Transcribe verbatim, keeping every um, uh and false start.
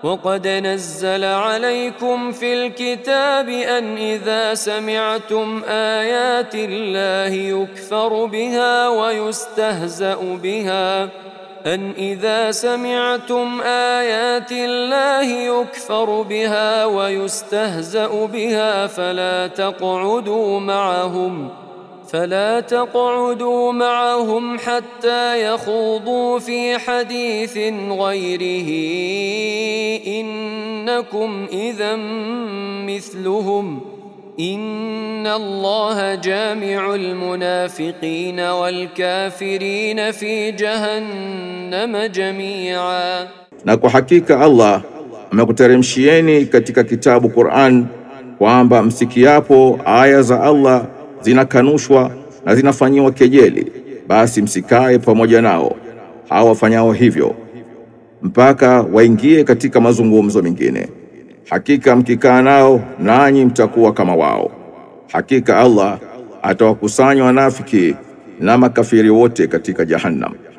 وقد نزل عليكم في الكتاب أن إذا سمعتم آيات الله يكفر بها ويستهزأ بها أن إذا سمعتم آيات الله يكفر بها ويستهزأ بها فلا تقعدوا معهم فلا تقعدوا معهم حتى يخوضوا في حديث غيره إنكم إذا مثلهم إن الله جامع المنافقين والكافرين في جهنم جميعا. Na kwa hakika Allah amekuteremshieni katika kitabu Qur'an kwamba msikiapo aya za Allah zinakanushwa na zinafanyiwa kejeli, basi msikae pamoja nao hao wafanyao hivyo mpaka waingie katika mazungumzo mengine. Hakika mkikaa nao nanyi mtakuwa kama wao. Hakika Allah atawakusanya wanafiki na makafiri wote katika Jahannam.